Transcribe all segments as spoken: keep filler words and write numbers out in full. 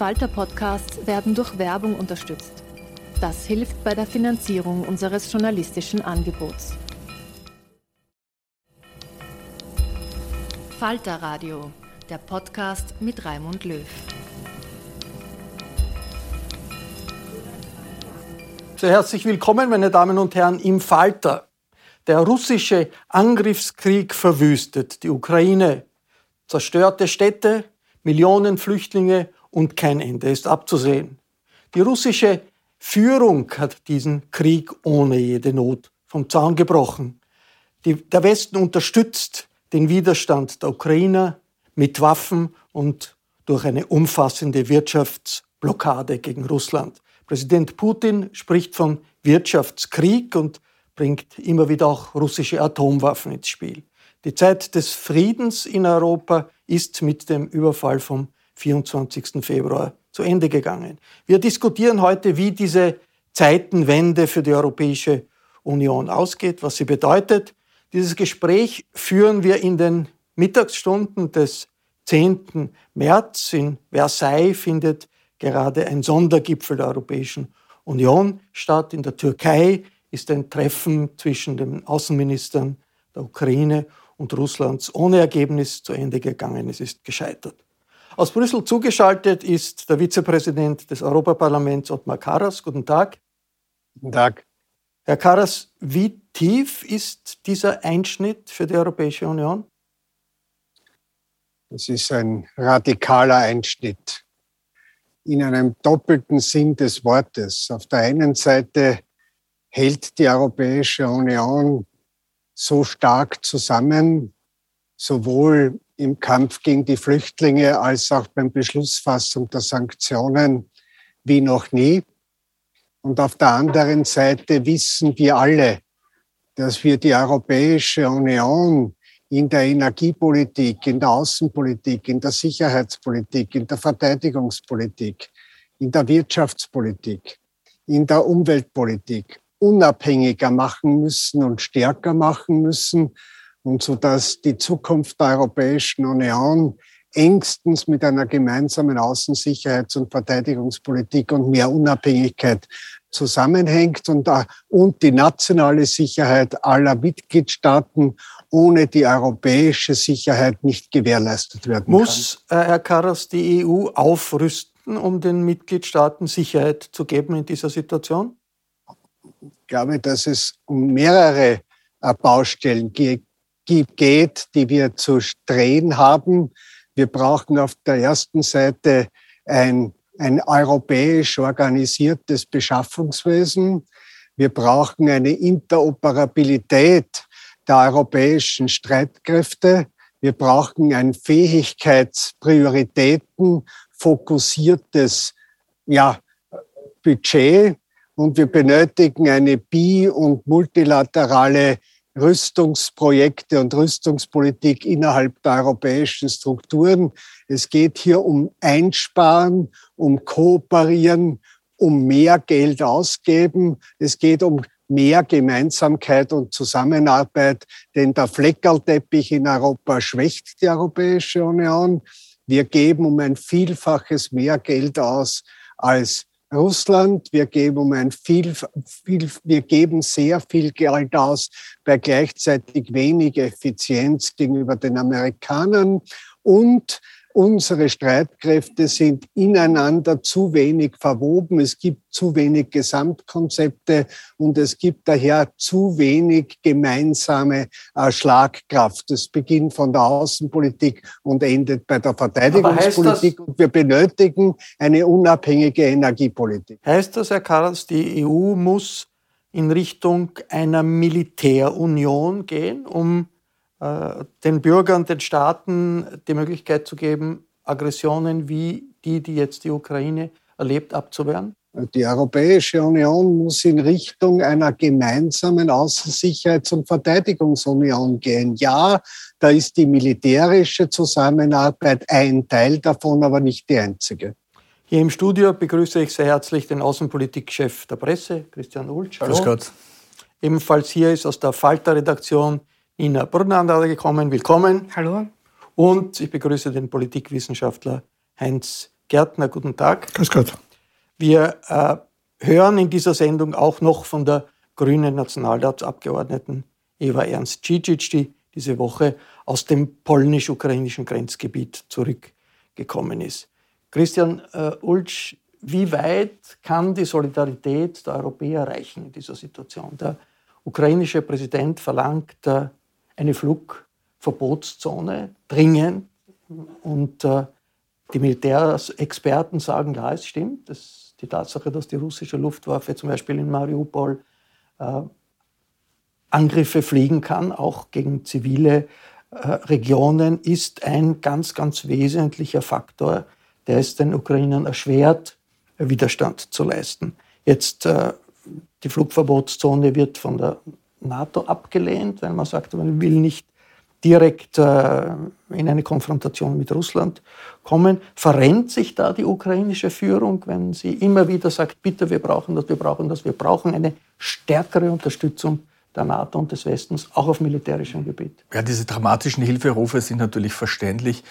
Falter-Podcasts werden durch Werbung unterstützt. Das hilft bei der Finanzierung unseres journalistischen Angebots. Falter Radio, der Podcast mit Raimund Löw. Sehr herzlich willkommen, meine Damen und Herren, im Falter. Der russische Angriffskrieg verwüstet die Ukraine. Zerstörte Städte, Millionen Flüchtlinge und kein Ende ist abzusehen. Die russische Führung hat diesen Krieg ohne jede Not vom Zaun gebrochen. Die, der Westen unterstützt den Widerstand der Ukrainer mit Waffen und durch eine umfassende Wirtschaftsblockade gegen Russland. Präsident Putin spricht von Wirtschaftskrieg und bringt immer wieder auch russische Atomwaffen ins Spiel. Die Zeit des Friedens in Europa ist mit dem Überfall vom vierundzwanzigsten Februar zu Ende gegangen. Wir diskutieren heute, wie diese Zeitenwende für die Europäische Union ausgeht, was sie bedeutet. Dieses Gespräch führen wir in den Mittagsstunden des zehnten März. In Versailles findet gerade ein Sondergipfel der Europäischen Union statt. In der Türkei ist ein Treffen zwischen den Außenministern der Ukraine und Russlands ohne Ergebnis zu Ende gegangen. Es ist gescheitert. Aus Brüssel zugeschaltet ist der Vizepräsident des Europaparlaments Othmar Karas. Guten Tag. Guten Tag. Herr Karas, wie tief ist dieser Einschnitt für die Europäische Union? Es ist ein radikaler Einschnitt in einem doppelten Sinn des Wortes. Auf der einen Seite hält die Europäische Union so stark zusammen, sowohl im Kampf gegen die Flüchtlinge als auch beim Beschlussfassung der Sanktionen wie noch nie. Und auf der anderen Seite wissen wir alle, dass wir die Europäische Union in der Energiepolitik, in der Außenpolitik, in der Sicherheitspolitik, in der Verteidigungspolitik, in der Wirtschaftspolitik, in der Umweltpolitik unabhängiger machen müssen und stärker machen müssen, und so dass die Zukunft der Europäischen Union engstens mit einer gemeinsamen Außensicherheits- und Verteidigungspolitik und mehr Unabhängigkeit zusammenhängt und, und die nationale Sicherheit aller Mitgliedstaaten ohne die europäische Sicherheit nicht gewährleistet werden kann. Muss, äh, Herr Karas, die E U aufrüsten, um den Mitgliedstaaten Sicherheit zu geben in dieser Situation? Ich glaube, dass es um mehrere äh, Baustellen geht, geht, die wir zu drehen haben. Wir brauchen auf der ersten Seite ein, ein europäisch organisiertes Beschaffungswesen. Wir brauchen eine Interoperabilität der europäischen Streitkräfte. Wir brauchen ein Fähigkeitsprioritäten fokussiertes ja, Budget. Und wir benötigen eine bi- und multilaterale Rüstungsprojekte und Rüstungspolitik innerhalb der europäischen Strukturen. Es geht hier um Einsparen, um Kooperieren, um mehr Geld ausgeben. Es geht um mehr Gemeinsamkeit und Zusammenarbeit, denn der Fleckerlteppich in Europa schwächt die Europäische Union. Wir geben um ein Vielfaches mehr Geld aus als Russland. Wir geben um ein viel, viel, wir geben sehr viel Geld aus bei gleichzeitig wenig Effizienz gegenüber den Amerikanern, und unsere Streitkräfte sind ineinander zu wenig verwoben. Es gibt zu wenig Gesamtkonzepte und es gibt daher zu wenig gemeinsame äh, Schlagkraft. Das beginnt von der Außenpolitik und endet bei der Verteidigungspolitik. Und wir benötigen eine unabhängige Energiepolitik. Heißt das, Herr Karas, die E U muss in Richtung einer Militärunion gehen, um den Bürgern, den Staaten die Möglichkeit zu geben, Aggressionen wie die, die jetzt die Ukraine erlebt, abzuwehren? Die Europäische Union muss in Richtung einer gemeinsamen Außensicherheits- und Verteidigungsunion gehen. Ja, da ist die militärische Zusammenarbeit ein Teil davon, aber nicht die einzige. Hier im Studio begrüße ich sehr herzlich den Außenpolitikchef der Presse, Christian Ultsch. Hallo. Grüß Gott. Ebenfalls hier ist aus der Falter-Redaktion Nina Brunner gekommen. Willkommen. Hallo. Und ich begrüße den Politikwissenschaftler Heinz Gärtner, guten Tag. Grüß Gott. Wir äh, hören in dieser Sendung auch noch von der grünen Nationalratsabgeordneten Eva Ernst-Cicic, die diese Woche aus dem polnisch-ukrainischen Grenzgebiet zurückgekommen ist. Christian äh, Ulsch, wie weit kann die Solidarität der Europäer reichen in dieser Situation? Der ukrainische Präsident verlangt äh, eine Flugverbotszone dringend und äh, die Militärexperten sagen, ja, es stimmt. Das, die Tatsache, dass die russische Luftwaffe zum Beispiel in Mariupol äh, Angriffe fliegen kann, auch gegen zivile äh, Regionen, ist ein ganz, ganz wesentlicher Faktor, der es den Ukrainern erschwert, Widerstand zu leisten. Jetzt äh, die Flugverbotszone wird von der NATO abgelehnt, weil man sagt, man will nicht direkt äh, in eine Konfrontation mit Russland kommen. Verrennt sich da die ukrainische Führung, wenn sie immer wieder sagt, bitte, wir brauchen das, wir brauchen das, wir brauchen eine stärkere Unterstützung der NATO und des Westens, auch auf militärischem Gebiet? Ja, diese dramatischen Hilferufe sind natürlich verständlich.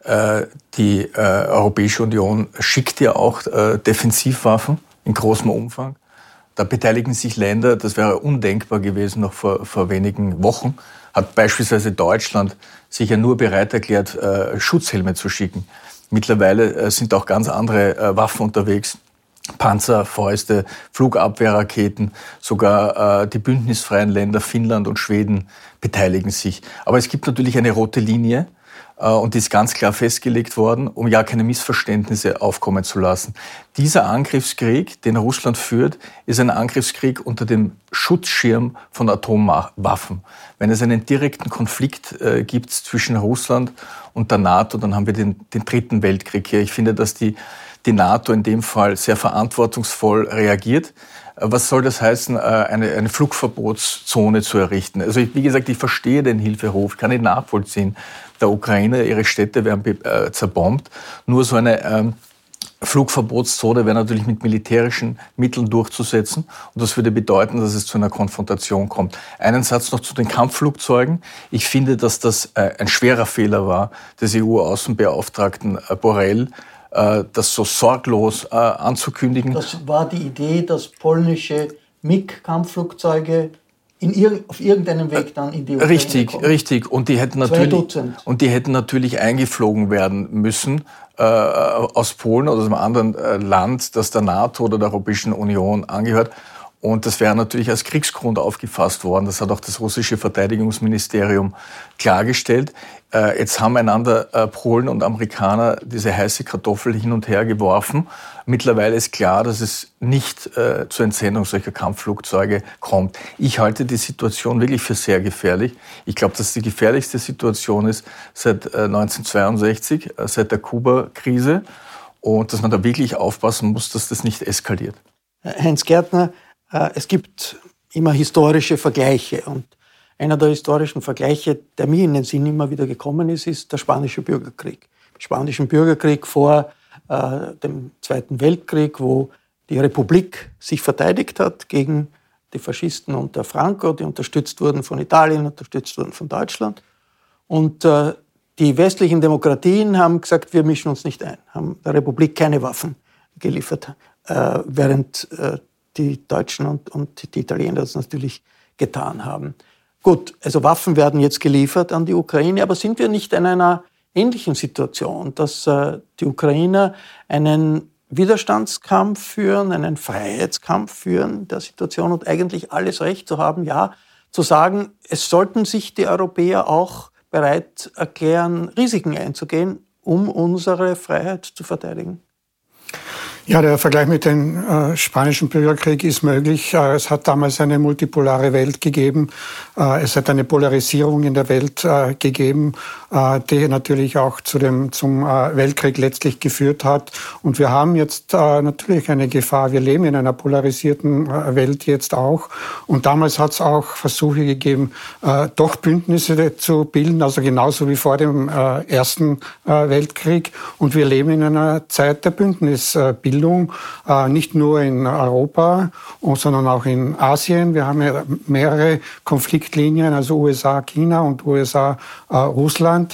Die Europäische Union schickt ja auch Defensivwaffen in großem Umfang. Da beteiligen sich Länder, das wäre undenkbar gewesen noch vor, vor wenigen Wochen, hat beispielsweise Deutschland sich ja nur bereit erklärt, Schutzhelme zu schicken. Mittlerweile sind auch ganz andere Waffen unterwegs. Panzer, Fäuste, Flugabwehrraketen, sogar äh, die bündnisfreien Länder Finnland und Schweden beteiligen sich. Aber es gibt natürlich eine rote Linie äh, und die ist ganz klar festgelegt worden, um ja keine Missverständnisse aufkommen zu lassen. Dieser Angriffskrieg, den Russland führt, ist ein Angriffskrieg unter dem Schutzschirm von Atomwaffen. Wenn es einen direkten Konflikt äh, gibt zwischen Russland und der NATO, dann haben wir den, den dritten Weltkrieg hier. Ich finde, dass die die NATO in dem Fall sehr verantwortungsvoll reagiert. Was soll das heißen, eine, eine Flugverbotszone zu errichten? Also ich, wie gesagt, ich verstehe den Hilferuf, kann ihn nachvollziehen. Der Ukraine, ihre Städte werden äh, zerbombt. Nur so eine ähm, Flugverbotszone wäre natürlich mit militärischen Mitteln durchzusetzen. Und das würde bedeuten, dass es zu einer Konfrontation kommt. Einen Satz noch zu den Kampfflugzeugen. Ich finde, dass das äh, ein schwerer Fehler war des E U-Außenbeauftragten äh, Borrell, das so sorglos äh, anzukündigen. Das war die Idee, dass polnische MiG-Kampfflugzeuge in irg- auf irgendeinem Weg dann in die Ukraine Richtig, kommen. richtig. Und die hätten natürlich, und die hätten natürlich eingeflogen werden müssen äh, aus Polen oder aus einem anderen äh, Land, das der NATO oder der Europäischen Union angehört. Und das wäre natürlich als Kriegsgrund aufgefasst worden. Das hat auch das russische Verteidigungsministerium klargestellt. Äh, jetzt haben einander äh, Polen und Amerikaner diese heiße Kartoffel hin und her geworfen. Mittlerweile ist klar, dass es nicht äh, zur Entsendung solcher Kampfflugzeuge kommt. Ich halte die Situation wirklich für sehr gefährlich. Ich glaube, dass die gefährlichste Situation ist seit äh, neunzehnhundertzweiundsechzig, äh, seit der Kuba-Krise. Und dass man da wirklich aufpassen muss, dass das nicht eskaliert. Heinz Gärtner, es gibt immer historische Vergleiche und einer der historischen Vergleiche, der mir in den Sinn immer wieder gekommen ist, ist der Spanische Bürgerkrieg. Im Spanischen Bürgerkrieg vor äh, dem Zweiten Weltkrieg, wo die Republik sich verteidigt hat gegen die Faschisten unter Franco, die unterstützt wurden von Italien, unterstützt wurden von Deutschland. Und äh, die westlichen Demokratien haben gesagt, wir mischen uns nicht ein, haben der Republik keine Waffen geliefert, äh, während äh, die Deutschen und, und die Italiener das natürlich getan haben. Gut, also Waffen werden jetzt geliefert an die Ukraine, aber sind wir nicht in einer ähnlichen Situation, dass äh, die Ukrainer einen Widerstandskampf führen, einen Freiheitskampf führen in der Situation und eigentlich alles Recht zu haben, ja, zu sagen, es sollten sich die Europäer auch bereit erklären, Risiken einzugehen, um unsere Freiheit zu verteidigen? Ja, der Vergleich mit dem äh, Spanischen Bürgerkrieg ist möglich. Äh, es hat damals eine multipolare Welt gegeben. Äh, es hat eine Polarisierung in der Welt äh, gegeben, äh, die natürlich auch zu dem, zum äh, Weltkrieg letztlich geführt hat. Und wir haben jetzt äh, natürlich eine Gefahr. Wir leben in einer polarisierten äh, Welt jetzt auch. Und damals hat es auch Versuche gegeben, äh, doch Bündnisse zu bilden, also genauso wie vor dem äh, Ersten äh, Weltkrieg. Und wir leben in einer Zeit der Bündnisbildung. Äh, nicht nur in Europa, sondern auch in Asien. Wir haben ja mehrere Konfliktlinien, also U S A, China und U S A, äh, Russland.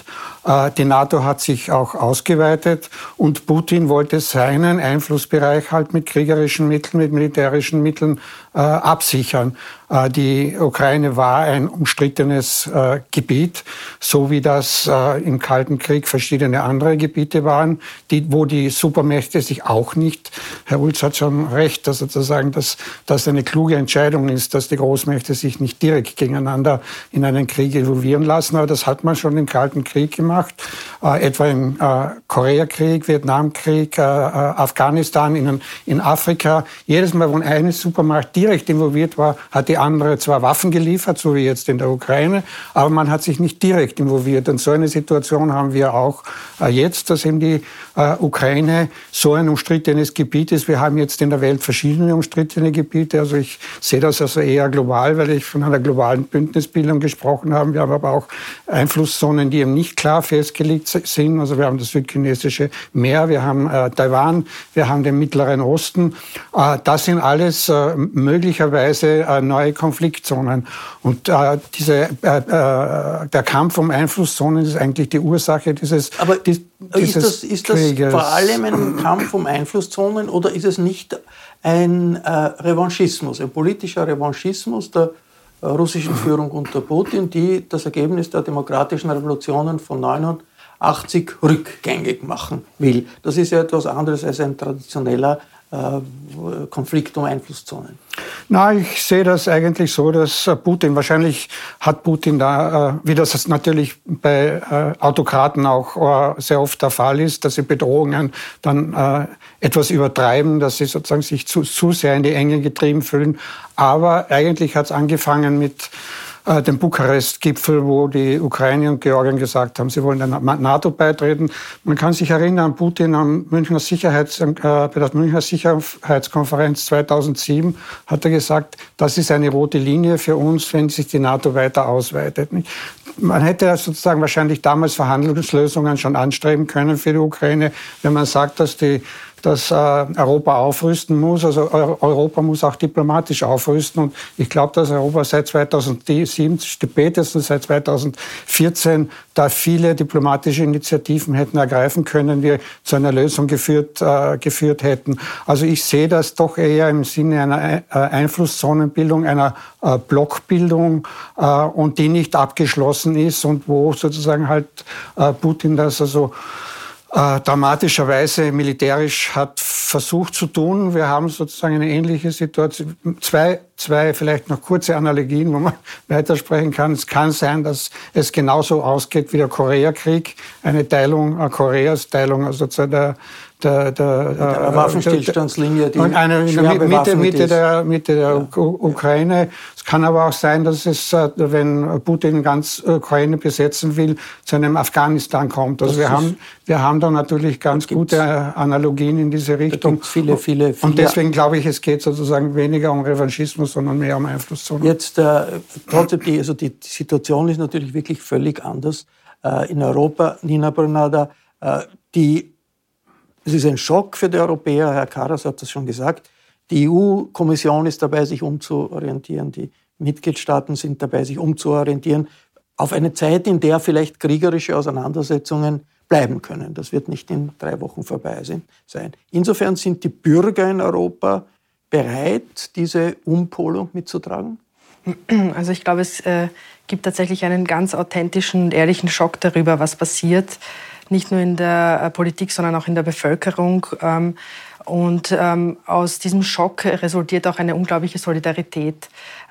Die NATO hat sich auch ausgeweitet und Putin wollte seinen Einflussbereich halt mit kriegerischen Mitteln, mit militärischen Mitteln äh, absichern. Äh, die Ukraine war ein umstrittenes äh, Gebiet, so wie das äh, im Kalten Krieg verschiedene andere Gebiete waren, die, wo die Supermächte sich auch nicht, Herr Ulz hat schon recht, dass sozusagen das, das eine kluge Entscheidung ist, dass die Großmächte sich nicht direkt gegeneinander in einen Krieg involvieren lassen, aber das hat man schon im Kalten Krieg gemacht, äh, etwa im äh, Koreakrieg, Vietnamkrieg, äh, Afghanistan, in, in Afrika. Jedes Mal, wo eine Supermacht direkt involviert war, hat die andere zwar Waffen geliefert, so wie jetzt in der Ukraine, aber man hat sich nicht direkt involviert. Und so eine Situation haben wir auch äh, jetzt, dass eben die äh, Ukraine so ein umstrittenes Gebiet ist. Wir haben jetzt in der Welt verschiedene umstrittene Gebiete. Also ich sehe das also eher global, weil ich von einer globalen Bündnisbildung gesprochen habe. Wir haben aber auch Einflusszonen, die eben nicht klar festgelegt sind. Also wir haben das südchinesische Meer, wir haben äh, Taiwan, wir haben den Mittleren Osten. Äh, das sind alles äh, möglicherweise äh, neue Konfliktzonen. Und äh, diese, äh, äh, der Kampf um Einflusszonen ist eigentlich die Ursache dieses Aber dies, ist das, ist das vor allem ein Kampf um Einflusszonen oder ist es nicht ein äh, Revanchismus, ein politischer Revanchismus der äh, russischen Führung unter Putin, die das Ergebnis der demokratischen Revolutionen von neunundachtzig rückgängig machen will? Das ist ja etwas anderes als ein traditioneller Konflikt um Einflusszonen. Na, ich sehe das eigentlich so, dass Putin, wahrscheinlich hat Putin da, wie das natürlich bei Autokraten auch sehr oft der Fall ist, dass sie Bedrohungen dann etwas übertreiben, dass sie sozusagen sich zu, zu sehr in die Enge getrieben fühlen. Aber eigentlich hat es angefangen mit dem Bukarest-Gipfel, wo die Ukraine und Georgien gesagt haben, sie wollen der NATO beitreten. Man kann sich erinnern, Putin am Münchner Sicherheits, äh, bei der Münchner Sicherheitskonferenz zweitausendsieben hat er gesagt, das ist eine rote Linie für uns, wenn sich die NATO weiter ausweitet. Man hätte sozusagen wahrscheinlich damals Verhandlungslösungen schon anstreben können für die Ukraine, wenn man sagt, dass die dass äh, Europa aufrüsten muss. Also Europa muss auch diplomatisch aufrüsten. Und ich glaube, dass Europa seit zweitausendsieben, spätestens seit zweitausendvierzehn, da viele diplomatische Initiativen hätten ergreifen können, die zu einer Lösung geführt, äh, geführt hätten. Also ich sehe das doch eher im Sinne einer äh, Einflusszonenbildung, einer äh, Blockbildung äh, und die nicht abgeschlossen ist und wo sozusagen halt äh, Putin das also Äh, dramatischerweise militärisch hat versucht zu tun. Wir haben sozusagen eine ähnliche Situation. Zwei, zwei vielleicht noch kurze Analogien, wo man weitersprechen kann. Es kann sein, dass es genauso ausgeht wie der Koreakrieg, eine Teilung äh, Koreas, Teilung also zu der Der, der, der Waffenstillstandslinie, die und eine in der Mitte, Mitte der, Mitte der ja. Ukraine. Es kann aber auch sein, dass es, wenn Putin ganz Ukraine besetzen will, zu einem Afghanistan kommt. Also wir haben, wir haben da natürlich ganz gute Analogien in diese Richtung. Viele, viele, viele. Und deswegen glaube ich, es geht sozusagen weniger um Revanchismus, sondern mehr um Einflusszonen. Jetzt, äh, trotzdem, die, also die Situation ist natürlich wirklich völlig anders äh, in Europa. Nina Brunada, äh, die Es ist ein Schock für die Europäer, Herr Karas hat das schon gesagt. Die E U-Kommission ist dabei, sich umzuorientieren. Die Mitgliedstaaten sind dabei, sich umzuorientieren auf eine Zeit, in der vielleicht kriegerische Auseinandersetzungen bleiben können. Das wird nicht in drei Wochen vorbei sein. Insofern sind die Bürger in Europa bereit, diese Umpolung mitzutragen? Also ich glaube, es äh, gibt tatsächlich einen ganz authentischen und ehrlichen Schock darüber, was passiert. Nicht nur in der Politik, sondern auch in der Bevölkerung. Und aus diesem Schock resultiert auch eine unglaubliche Solidarität.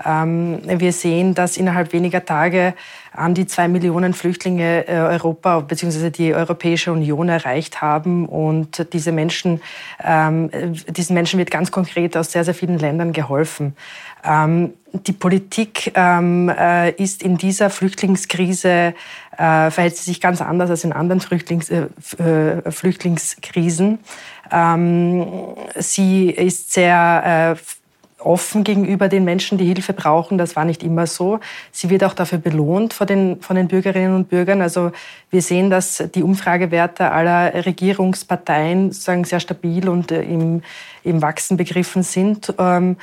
Wir sehen, dass innerhalb weniger Tage an die zwei Millionen Flüchtlinge Europa bzw. die Europäische Union erreicht haben. Und diese Menschen, diesen Menschen wird ganz konkret aus sehr, sehr vielen Ländern geholfen. Die Politik ist in dieser Flüchtlingskrise, verhält sie sich ganz anders als in anderen Flüchtlings, Flüchtlingskrisen. Sie ist sehr offen gegenüber den Menschen, die Hilfe brauchen. Das war nicht immer so. Sie wird auch dafür belohnt von den, von den Bürgerinnen und Bürgern. Also wir sehen, dass die Umfragewerte aller Regierungsparteien sozusagen sehr stabil und im, im Wachsen begriffen sind.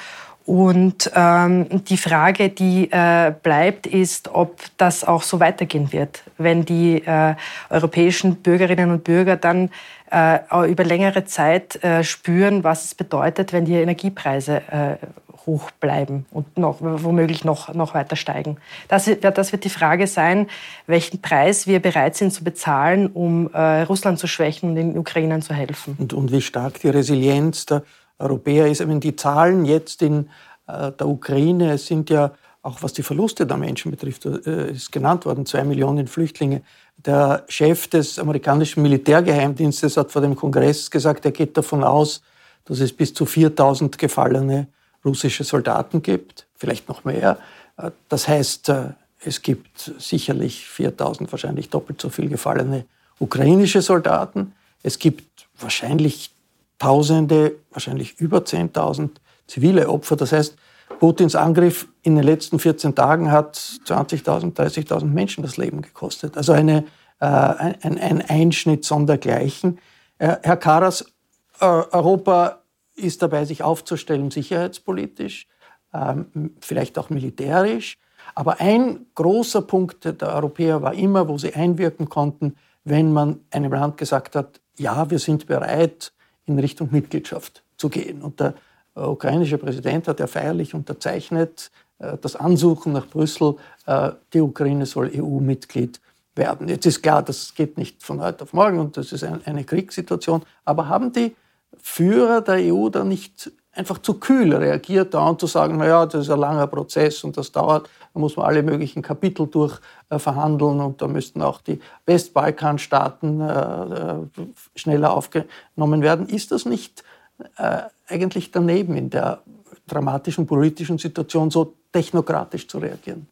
Und ähm, die Frage, die äh, bleibt, ist, ob das auch so weitergehen wird, wenn die äh, europäischen Bürgerinnen und Bürger dann äh, über längere Zeit äh, spüren, was es bedeutet, wenn die Energiepreise äh, hoch bleiben und noch, womöglich noch, noch weiter steigen. Das, das wird die Frage sein, welchen Preis wir bereit sind zu bezahlen, um äh, Russland zu schwächen und den Ukrainern zu helfen. Und, und wie stark die Resilienz der Europäer ist. Ich meine, die Zahlen jetzt in äh, der Ukraine, es sind ja, auch was die Verluste der Menschen betrifft, äh, ist genannt worden, zwei Millionen Flüchtlinge. Der Chef des amerikanischen Militärgeheimdienstes hat vor dem Kongress gesagt, er geht davon aus, dass es bis zu viertausend gefallene russische Soldaten gibt, vielleicht noch mehr. Das heißt, es gibt sicherlich viertausend, wahrscheinlich doppelt so viel gefallene ukrainische Soldaten. Es gibt wahrscheinlich Tausende, wahrscheinlich über zehntausend zivile Opfer. Das heißt, Putins Angriff in den letzten vierzehn Tagen hat zwanzigtausend, dreißigtausend Menschen das Leben gekostet. Also eine, äh, ein, ein Einschnitt sondergleichen. Äh, Herr Karas, äh, Europa ist dabei, sich aufzustellen, sicherheitspolitisch, ähm, vielleicht auch militärisch. Aber ein großer Punkt der Europäer war immer, wo sie einwirken konnten, wenn man einem Land gesagt hat, ja, wir sind bereit, in Richtung Mitgliedschaft zu gehen. Und der äh, ukrainische Präsident hat ja feierlich unterzeichnet, äh, das Ansuchen nach Brüssel, äh, die Ukraine soll E U-Mitglied werden. Jetzt ist klar, das geht nicht von heute auf morgen und das ist ein, eine Kriegssituation. Aber haben die Führer der E U da nicht einfach zu kühl reagiert, da und zu sagen, naja, das ist ein langer Prozess und das dauert, da muss man alle möglichen Kapitel durch äh, verhandeln und da müssten auch die Westbalkanstaaten äh, schneller aufgenommen werden. Ist das nicht äh, eigentlich daneben, in der dramatischen politischen Situation so technokratisch zu reagieren?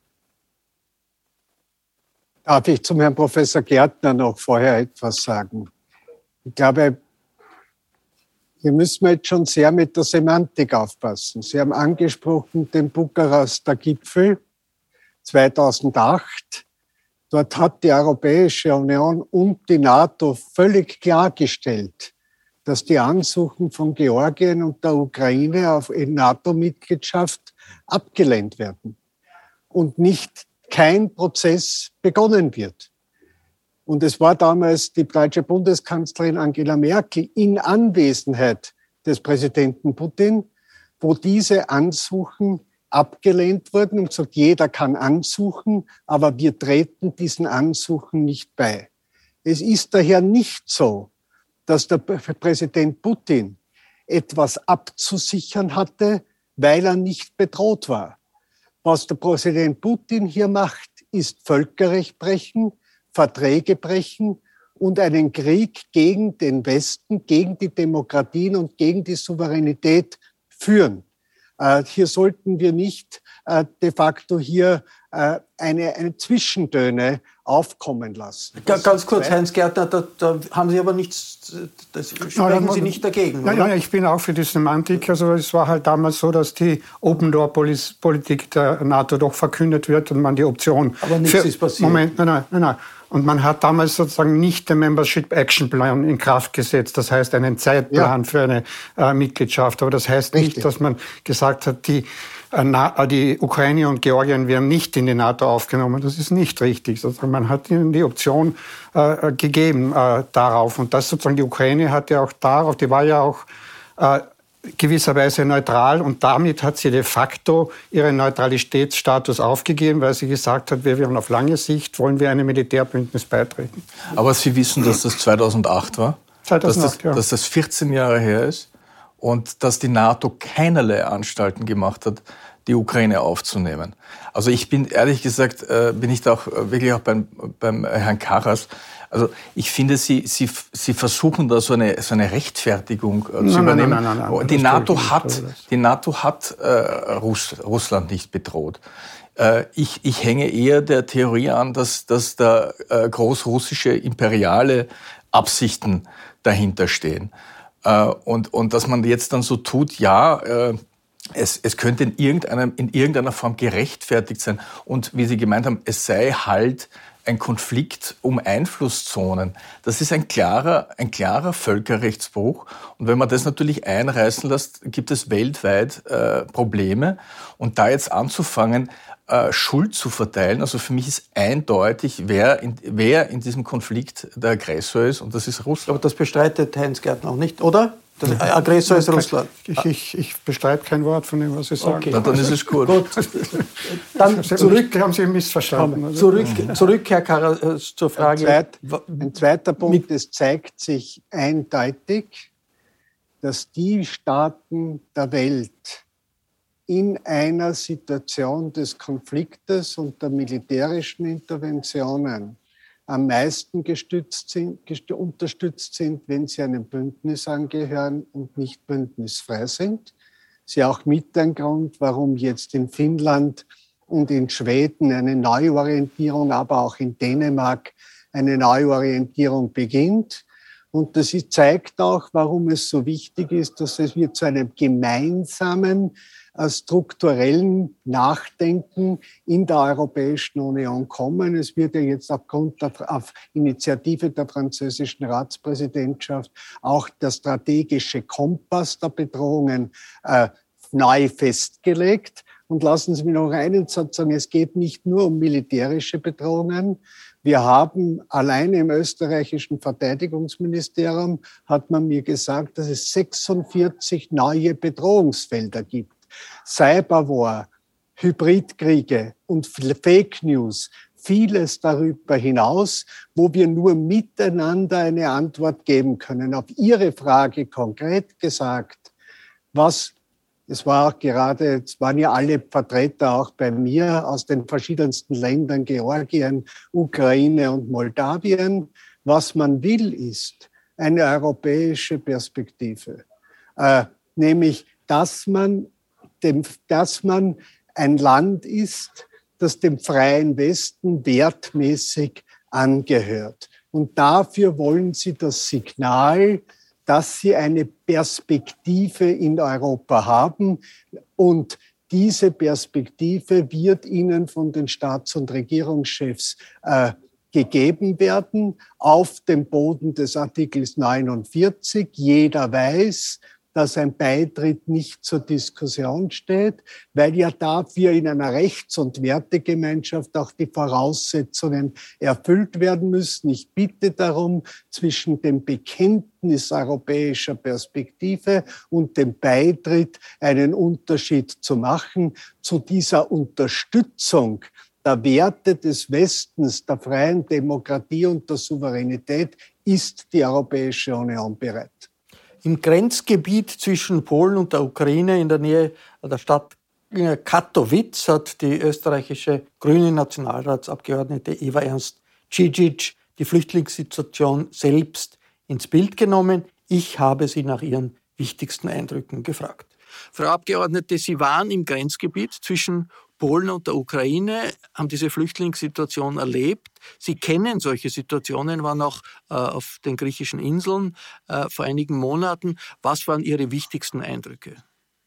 Darf ich zum Herrn Professor Gärtner noch vorher etwas sagen? Ich glaube, hier müssen wir jetzt schon sehr mit der Semantik aufpassen. Sie haben angesprochen den Bukarester Gipfel zweitausendacht. Dort hat die Europäische Union und die NATO völlig klargestellt, dass die Ansuchen von Georgien und der Ukraine auf NATO-Mitgliedschaft abgelehnt werden und nicht kein Prozess begonnen wird. Und es war damals die deutsche Bundeskanzlerin Angela Merkel in Anwesenheit des Präsidenten Putin, wo diese Ansuchen abgelehnt wurden und gesagt, jeder kann ansuchen, aber wir treten diesen Ansuchen nicht bei. Es ist daher nicht so, dass der Präsident Putin etwas abzusichern hatte, weil er nicht bedroht war. Was der Präsident Putin hier macht, ist Völkerrecht brechen, Verträge brechen und einen Krieg gegen den Westen, gegen die Demokratien und gegen die Souveränität führen. Äh, hier sollten wir nicht äh, de facto hier äh, eine, eine Zwischentöne aufkommen lassen. Das Ganz kurz, Heinz Gärtner, da, da haben Sie aber nichts, das sprechen Sie nicht dagegen, oder? Ja, ich bin auch für die Semantik. Also es war halt damals so, dass die Open-Door-Politik der NATO doch verkündet wird und man die Option... Aber nichts für, ist passiert. Moment, nein, nein, nein, nein. Und man hat damals sozusagen nicht den Membership Action Plan in Kraft gesetzt, das heißt einen Zeitplan ja. für eine äh, Mitgliedschaft. Aber das heißt Richtig. nicht, dass man gesagt hat, die, äh, die Ukraine und Georgien werden nicht in die NATO aufgenommen. Das ist nicht richtig. Sozusagen man hat ihnen die Option äh, gegeben äh, darauf. Und das sozusagen die Ukraine hat ja auch darauf, die war ja auch äh, gewisserweise neutral und damit hat sie de facto ihren Neutralitätsstatus aufgegeben, weil sie gesagt hat, wir wollen auf lange Sicht, wollen wir einem Militärbündnis beitreten. Aber Sie wissen, dass das zweitausendacht war, zweitausendacht, dass, das, ja. dass das vierzehn Jahre her ist und dass die NATO keinerlei Anstalten gemacht hat, die Ukraine aufzunehmen. Also ich bin, ehrlich gesagt, äh, bin ich da auch äh, wirklich auch beim, beim Herrn Karas. Also ich finde, Sie, Sie, Sie versuchen da so eine, so eine Rechtfertigung äh, zu nein, übernehmen. Nein, nein, nein, nein, die, NATO hat, die NATO hat äh, Russ, Russland nicht bedroht. Äh, ich, ich hänge eher der Theorie an, dass, dass da äh, großrussische imperiale Absichten dahinter stehen. Äh, und, und dass man jetzt dann so tut, ja, äh, Es, es könnte in irgendeiner, in irgendeiner Form gerechtfertigt sein. Und wie Sie gemeint haben, es sei halt ein Konflikt um Einflusszonen. Das ist ein klarer, ein klarer Völkerrechtsbruch. Und wenn man das natürlich einreißen lässt, gibt es weltweit äh, Probleme. Und da jetzt anzufangen, äh, Schuld zu verteilen, also für mich ist eindeutig, wer in, wer in diesem Konflikt der Aggressor ist, und das ist Russland. Aber das bestreitet Heinz Gärtner auch nicht, oder? Der Aggressor ist Russland. Ich, ich, ich bestreite kein Wort von dem, was Sie sagen. Okay. Na, dann ist es gut. Gut. Dann zurück, haben Sie missverstanden. Zurück, zurück Herr Karas, zur Frage. Ein, zweit, ein zweiter Punkt, es zeigt sich eindeutig, dass die Staaten der Welt in einer Situation des Konfliktes und der militärischen Interventionen am meisten gestützt sind, gest- unterstützt sind, wenn sie einem Bündnis angehören und nicht bündnisfrei sind. Das ist ja auch mit ein Grund, warum jetzt in Finnland und in Schweden eine Neuorientierung, aber auch in Dänemark eine Neuorientierung beginnt. Und das zeigt auch, warum es so wichtig ist, dass wir zu einem gemeinsamen strukturellen Nachdenken in der Europäischen Union kommen. Es wird ja jetzt aufgrund der auf Initiative der französischen Ratspräsidentschaft auch der strategische Kompass der Bedrohungen äh, neu festgelegt. Und lassen Sie mich noch einen Satz sagen, es geht nicht nur um militärische Bedrohungen. Wir haben alleine im österreichischen Verteidigungsministerium, hat man mir gesagt, dass es sechsundvierzig neue Bedrohungsfelder gibt. Cyberwar, Hybridkriege und Fake News, vieles darüber hinaus, wo wir nur miteinander eine Antwort geben können. Auf Ihre Frage konkret gesagt, was, es war auch gerade, es waren ja alle Vertreter auch bei mir aus den verschiedensten Ländern, Georgien, Ukraine und Moldawien. Was man will, ist eine europäische Perspektive, äh, nämlich, dass man Dem, dass man ein Land ist, das dem freien Westen wertmäßig angehört. Und dafür wollen sie das Signal, dass sie eine Perspektive in Europa haben. Und diese Perspektive wird ihnen von den Staats- und Regierungschefs äh, gegeben werden auf dem Boden des Artikels neunundvierzig. Jeder weiß, dass ein Beitritt nicht zur Diskussion steht, weil ja dafür in einer Rechts- und Wertegemeinschaft auch die Voraussetzungen erfüllt werden müssen. Ich bitte darum, zwischen dem Bekenntnis europäischer Perspektive und dem Beitritt einen Unterschied zu machen. Zu dieser Unterstützung der Werte des Westens, der freien Demokratie und der Souveränität ist die Europäische Union bereit. Im Grenzgebiet zwischen Polen und der Ukraine in der Nähe der Stadt Katowice hat die österreichische grüne Nationalratsabgeordnete Eva Ernst Cicic die Flüchtlingssituation selbst ins Bild genommen. Ich habe sie nach ihren wichtigsten Eindrücken gefragt. Frau Abgeordnete, Sie waren im Grenzgebiet zwischen Polen und der Ukraine, haben diese Flüchtlingssituation erlebt. Sie kennen solche Situationen, waren auch äh, auf den griechischen Inseln äh, vor einigen Monaten. Was waren Ihre wichtigsten Eindrücke?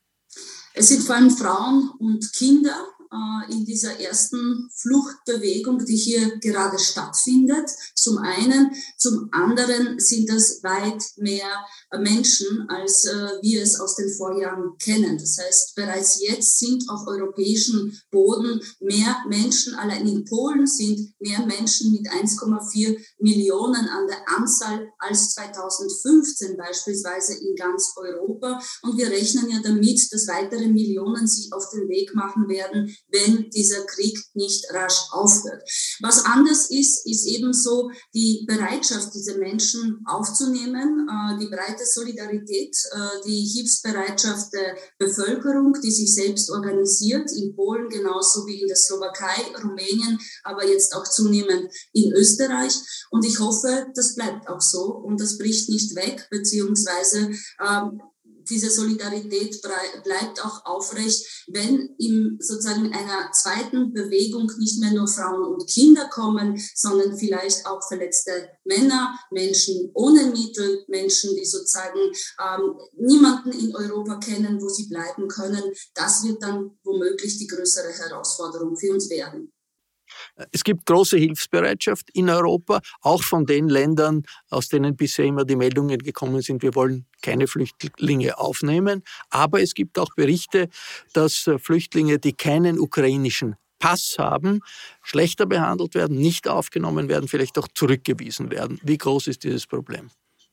Es sind vor allem Frauen und Kinder äh, in dieser ersten Fluchtbewegung, die hier gerade stattfindet. Zum einen, zum anderen sind das weit mehr Menschen, als äh, wir es aus den Vorjahren kennen. Das heißt, bereits jetzt sind auf europäischem Boden mehr Menschen, allein in Polen sind mehr Menschen mit eins Komma vier Millionen an der Anzahl als zweitausendfünfzehn beispielsweise in ganz Europa. Und wir rechnen ja damit, dass weitere Millionen sich auf den Weg machen werden, wenn dieser Krieg nicht rasch aufhört. Was anders ist, ist ebenso die Bereitschaft, diese Menschen aufzunehmen, äh, die breite Solidarität, äh, die Hilfsbereitschaft der Bevölkerung, die sich selbst organisiert, in Polen genauso wie in der Slowakei, Rumänien, aber jetzt auch zunehmend in Österreich. Und ich hoffe, das bleibt auch so und das bricht nicht weg, beziehungsweise ähm, diese Solidarität bleibt auch aufrecht, wenn in sozusagen einer zweiten Bewegung nicht mehr nur Frauen und Kinder kommen, sondern vielleicht auch verletzte Männer, Menschen ohne Mittel, Menschen, die sozusagen ähm, niemanden in Europa kennen, wo sie bleiben können. Das wird dann womöglich die größere Herausforderung für uns werden. Es gibt große Hilfsbereitschaft in Europa, auch von den Ländern, aus denen bisher immer die Meldungen gekommen sind, wir wollen keine Flüchtlinge aufnehmen. Aber es gibt auch Berichte, dass Flüchtlinge, die keinen ukrainischen Pass haben, schlechter behandelt werden, nicht aufgenommen werden, vielleicht auch zurückgewiesen werden. Wie groß ist dieses Problem?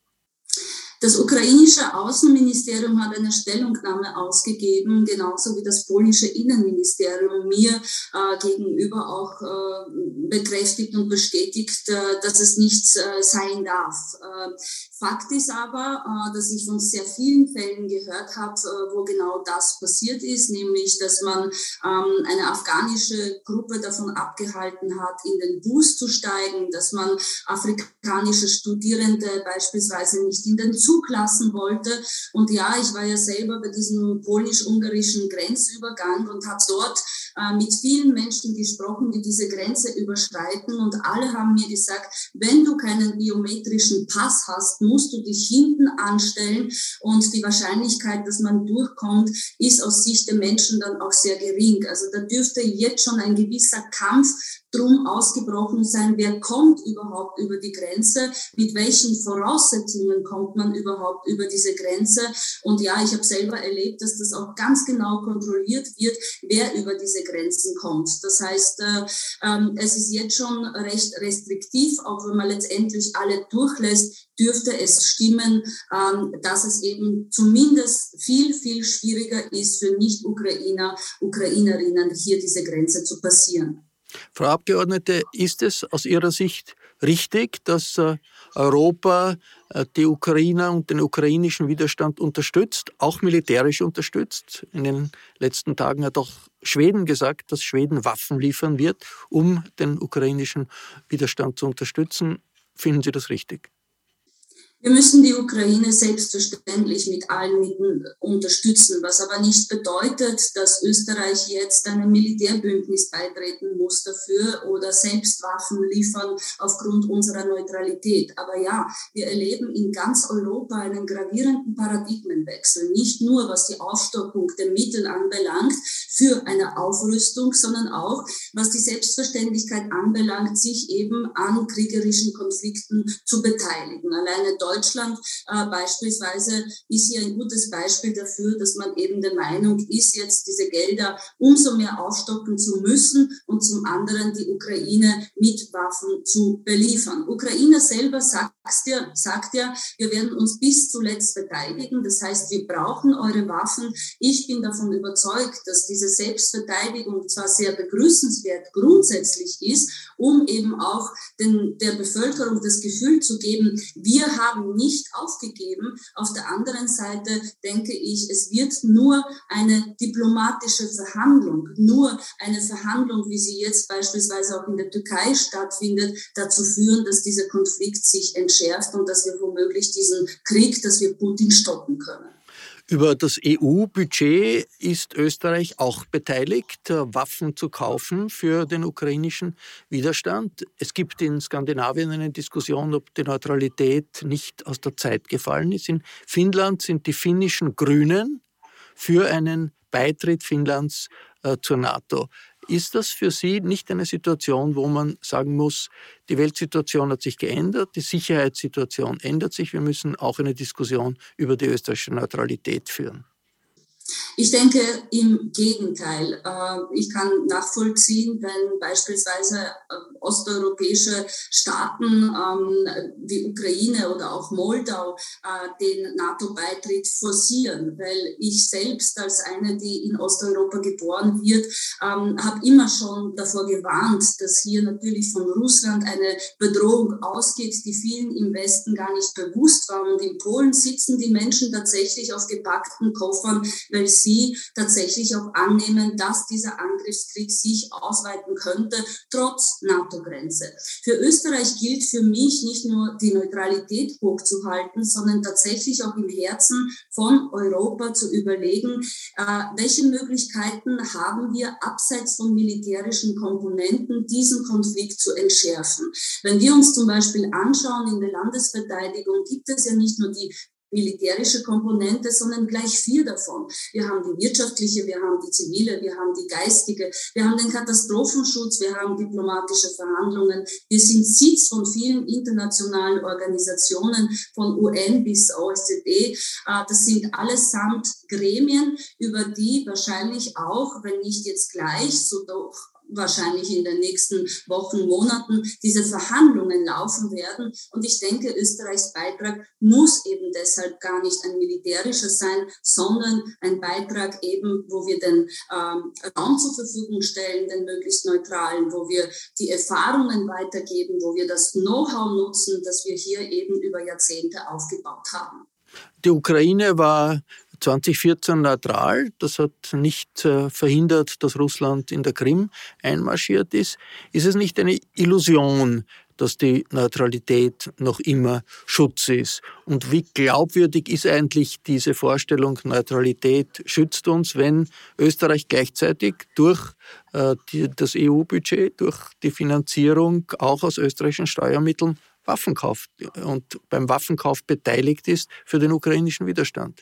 Das ukrainische Außenministerium hat eine Stellungnahme ausgegeben, genauso wie das polnische Innenministerium mir äh, gegenüber auch äh, bekräftigt und bestätigt, äh, dass es nichts äh, sein darf. Äh, Fakt ist aber, äh, dass ich von sehr vielen Fällen gehört habe, äh, wo genau das passiert ist, nämlich, dass man ähm, eine afghanische Gruppe davon abgehalten hat, in den Bus zu steigen, dass man afrikanische Studierende beispielsweise nicht in den Zug lassen wollte. Und ja, ich war ja selber bei diesem polnisch-ungarischen Grenzübergang und habe dort äh, mit vielen Menschen gesprochen, die diese Grenze überschreiten. Und alle haben mir gesagt, wenn du keinen biometrischen Pass hast, musst du dich hinten anstellen. Und die Wahrscheinlichkeit, dass man durchkommt, ist aus Sicht der Menschen dann auch sehr gering. Also da dürfte jetzt schon ein gewisser Kampf drum ausgebrochen sein, wer kommt überhaupt über die Grenze, mit welchen Voraussetzungen kommt man überhaupt über diese Grenze. Und ja, ich habe selber erlebt, dass das auch ganz genau kontrolliert wird, wer über diese Grenzen kommt. Das heißt, äh, äh, es ist jetzt schon recht restriktiv, auch wenn man letztendlich alle durchlässt, dürfte es stimmen, ähm, dass es eben zumindest viel, viel schwieriger ist für Nicht-Ukrainer, Ukrainerinnen, hier diese Grenze zu passieren. Frau Abgeordnete, ist es aus Ihrer Sicht richtig, dass Europa die Ukrainer und den ukrainischen Widerstand unterstützt, auch militärisch unterstützt? In den letzten Tagen hat auch Schweden gesagt, dass Schweden Waffen liefern wird, um den ukrainischen Widerstand zu unterstützen. Finden Sie das richtig? Wir müssen die Ukraine selbstverständlich mit allen Mitteln unterstützen, was aber nicht bedeutet, dass Österreich jetzt einem Militärbündnis beitreten muss dafür oder selbst Waffen liefern aufgrund unserer Neutralität. Aber ja, wir erleben in ganz Europa einen gravierenden Paradigmenwechsel, nicht nur was die Aufstockung der Mittel anbelangt für eine Aufrüstung, sondern auch was die Selbstverständlichkeit anbelangt, sich eben an kriegerischen Konflikten zu beteiligen. Alleine Deutschland äh, beispielsweise ist hier ein gutes Beispiel dafür, dass man eben der Meinung ist, jetzt diese Gelder umso mehr aufstocken zu müssen und zum anderen die Ukraine mit Waffen zu beliefern. Ukraine selber sagt ja, sagt ja, wir werden uns bis zuletzt verteidigen. Das heißt, wir brauchen eure Waffen. Ich bin davon überzeugt, dass diese Selbstverteidigung zwar sehr begrüßenswert grundsätzlich ist, um eben auch den, der Bevölkerung das Gefühl zu geben, wir haben nicht aufgegeben. Auf der anderen Seite denke ich, es wird nur eine diplomatische Verhandlung, nur eine Verhandlung, wie sie jetzt beispielsweise auch in der Türkei stattfindet, dazu führen, dass dieser Konflikt sich entschärft und dass wir womöglich diesen Krieg, dass wir Putin stoppen können. Über das E U-Budget ist Österreich auch beteiligt, Waffen zu kaufen für den ukrainischen Widerstand. Es gibt in Skandinavien eine Diskussion, ob die Neutralität nicht aus der Zeit gefallen ist. In Finnland sind die finnischen Grünen für einen Beitritt Finnlands äh, zur NATO. Ist das für Sie nicht eine Situation, wo man sagen muss, die Weltsituation hat sich geändert, die Sicherheitssituation ändert sich, wir müssen auch eine Diskussion über die österreichische Neutralität führen? Ich denke im Gegenteil. Ich kann nachvollziehen, wenn beispielsweise osteuropäische Staaten wie Ukraine oder auch Moldau den NATO-Beitritt forcieren, weil ich selbst als eine, die in Osteuropa geboren wird, habe immer schon davor gewarnt, dass hier natürlich von Russland eine Bedrohung ausgeht, die vielen im Westen gar nicht bewusst war. Und in Polen sitzen die Menschen tatsächlich auf gepackten Koffern, weil sie tatsächlich auch annehmen, dass dieser Angriffskrieg sich ausweiten könnte, trotz NATO-Grenze. Für Österreich gilt für mich nicht nur die Neutralität hochzuhalten, sondern tatsächlich auch im Herzen von Europa zu überlegen, äh, welche Möglichkeiten haben wir abseits von militärischen Komponenten, diesen Konflikt zu entschärfen. Wenn wir uns zum Beispiel anschauen, in der Landesverteidigung gibt es ja nicht nur die militärische Komponente, sondern gleich vier davon. Wir haben die wirtschaftliche, wir haben die zivile, wir haben die geistige, wir haben den Katastrophenschutz, wir haben diplomatische Verhandlungen. Wir sind Sitz von vielen internationalen Organisationen, von U N bis O S Z E. Das sind allesamt Gremien, über die wahrscheinlich auch, wenn nicht jetzt gleich, so doch wahrscheinlich in den nächsten Wochen, Monaten diese Verhandlungen laufen werden. Und ich denke, Österreichs Beitrag muss eben deshalb gar nicht ein militärischer sein, sondern ein Beitrag eben, wo wir den ähm, Raum zur Verfügung stellen, den möglichst neutralen, wo wir die Erfahrungen weitergeben, wo wir das Know-how nutzen, das wir hier eben über Jahrzehnte aufgebaut haben. Die Ukraine war zwanzig vierzehn neutral. Das hat nicht äh, verhindert, dass Russland in der Krim einmarschiert ist. Ist es nicht eine Illusion, dass die Neutralität noch immer Schutz ist? Und wie glaubwürdig ist eigentlich diese Vorstellung, Neutralität schützt uns, wenn Österreich gleichzeitig durch äh, die, das E U-Budget, durch die Finanzierung auch aus österreichischen Steuermitteln Waffen kauft und beim Waffenkauf beteiligt ist für den ukrainischen Widerstand?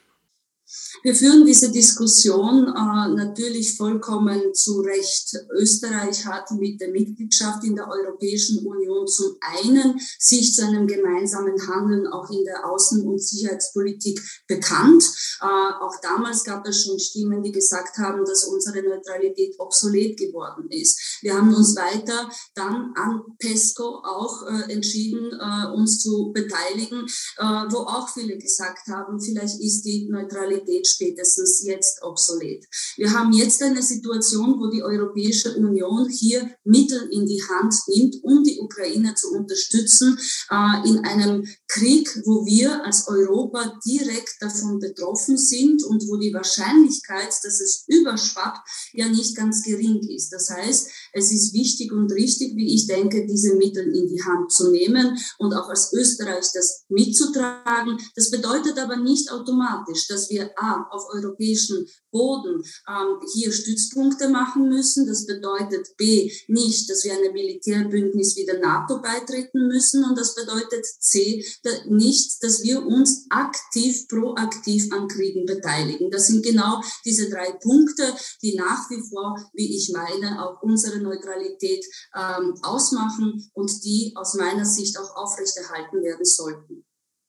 Wir führen diese Diskussion äh, natürlich vollkommen zu Recht. Österreich hat mit der Mitgliedschaft in der Europäischen Union zum einen sich zu einem gemeinsamen Handeln auch in der Außen- und Sicherheitspolitik bekannt. Äh, auch damals gab es schon Stimmen, die gesagt haben, dass unsere Neutralität obsolet geworden ist. Wir haben uns weiter dann an PESCO auch äh, entschieden, äh, uns zu beteiligen, äh, wo auch viele gesagt haben, vielleicht ist die Neutralität spätestens jetzt obsolet. Wir haben jetzt eine Situation, wo die Europäische Union hier Mittel in die Hand nimmt, um die Ukraine zu unterstützen, äh, in einem Krieg, wo wir als Europa direkt davon betroffen sind und wo die Wahrscheinlichkeit, dass es überschwappt, ja nicht ganz gering ist. Das heißt, es ist wichtig und richtig, wie ich denke, diese Mittel in die Hand zu nehmen und auch als Österreich das mitzutragen. Das bedeutet aber nicht automatisch, dass wir A, auf europäischem Boden ähm, hier Stützpunkte machen müssen. Das bedeutet B, nicht, dass wir einem Militärbündnis wie der NATO beitreten müssen. Und das bedeutet C, da, nicht, dass wir uns aktiv, proaktiv an Kriegen beteiligen. Das sind genau diese drei Punkte, die nach wie vor, wie ich meine, auch unsere Neutralität ähm, ausmachen und die aus meiner Sicht auch aufrechterhalten werden sollten.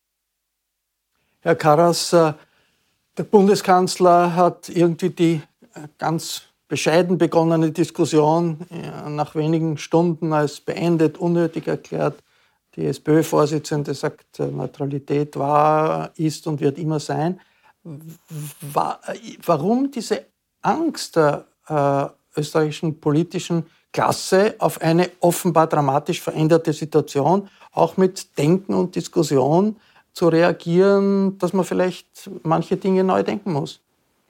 Herr Karas, äh der Bundeskanzler hat irgendwie die ganz bescheiden begonnene Diskussion nach wenigen Stunden als beendet, unnötig erklärt. Die SPÖ-Vorsitzende sagt, Neutralität war, ist und wird immer sein. Warum diese Angst der äh, österreichischen politischen Klasse auf eine offenbar dramatisch veränderte Situation, auch mit Denken und Diskussion zu reagieren, dass man vielleicht manche Dinge neu denken muss?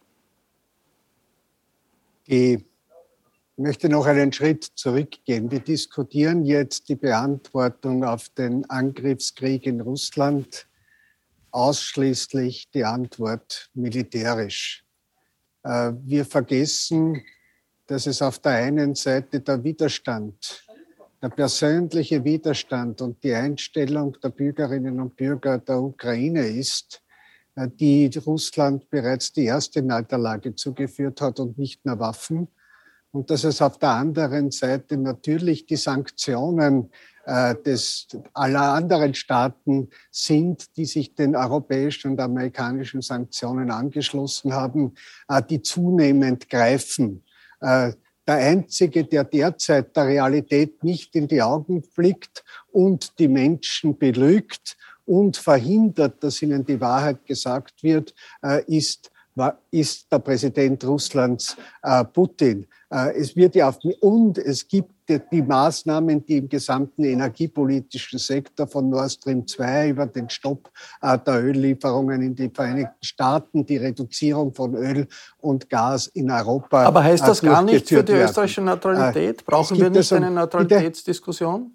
Ich möchte noch einen Schritt zurückgehen. Wir diskutieren jetzt die Beantwortung auf den Angriffskrieg in Russland, ausschließlich die Antwort militärisch. Wir vergessen, dass es auf der einen Seite der Widerstand, der persönliche Widerstand und die Einstellung der Bürgerinnen und Bürger der Ukraine ist, die Russland bereits die erste Niederlage zugeführt hat und nicht nur Waffen. Und dass es auf der anderen Seite natürlich die Sanktionen äh, des, aller anderen Staaten sind, die sich den europäischen und amerikanischen Sanktionen angeschlossen haben, äh, die zunehmend greifen. Äh, Der Einzige, der derzeit der Realität nicht in die Augen blickt und die Menschen belügt und verhindert, dass ihnen die Wahrheit gesagt wird, ist, ist der Präsident Russlands, Putin. Es wird ja auf, und es gibt die Maßnahmen, die im gesamten energiepolitischen Sektor von Nord Stream zwei über den Stopp der Öllieferungen in die Vereinigten Staaten, die Reduzierung von Öl und Gas in Europa. Aber heißt das gar nicht für die werden. österreichische Neutralität? Brauchen wir nicht eine Neutralitätsdiskussion?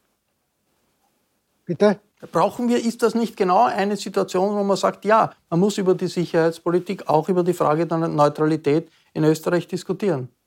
Bitte? Brauchen wir, ist das nicht genau eine Situation, wo man sagt, ja, man muss über die Sicherheitspolitik, auch über die Frage der Neutralität in Österreich diskutieren?